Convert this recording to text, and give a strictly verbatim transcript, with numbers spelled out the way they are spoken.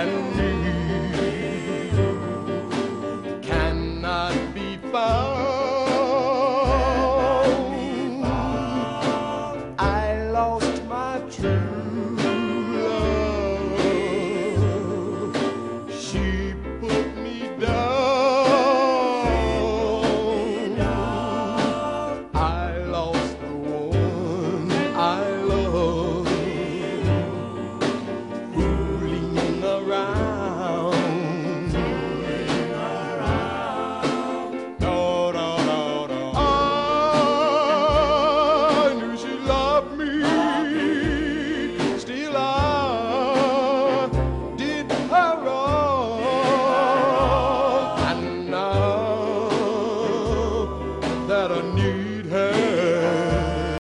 and need cannot be found. I lost my true love. She put me down. I lost the one I love. Fooling around. No, no, no, no. I knew she loved me. Still I did her wrong. And now that I need her,